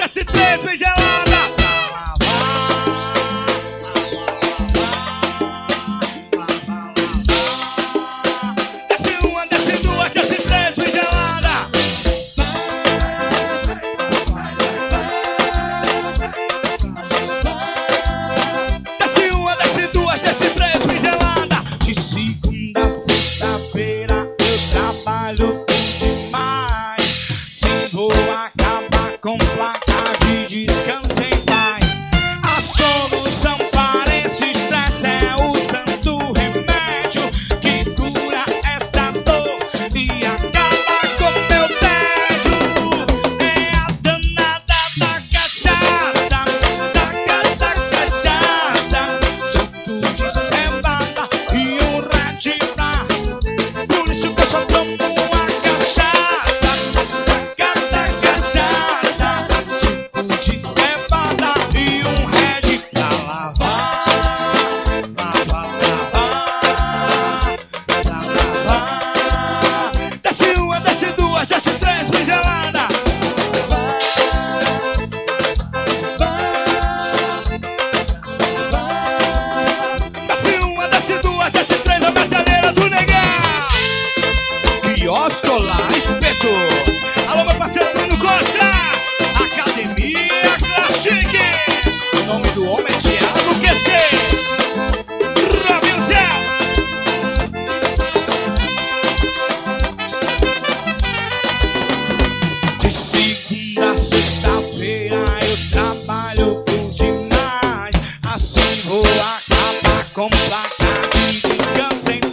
S3 bem gelada. Desce uma, desce duas, S3 bem gelada. Desce uma, desce duas, S3 bem gelada. De segunda a sexta-feira eu trabalho demais. Se vou acabar com placa de descanso em paz. A solução para esse estresse é o santo remédio que cura essa dor e acaba com meu tédio. É a danada da cachaça, da cachaça. Suco de cevada e um Red Bar. Por isso que eu só tomo a cachaça, da cachaça. Suco de cevada e um Red pra lavar, lavar. Desce uma, desce duas, desce três, bem gelada. Desce uma, desce duas, desce três, a metalheira do Negão. Quiosco lá, espetos. Alô, meu parceiro Bruno Costa. Academia Classic. O nome do homem é Thiago QC. Robin Zé. De segunda a sexta-feira eu trabalho por demais. Assim vou acabar com placa de descanso em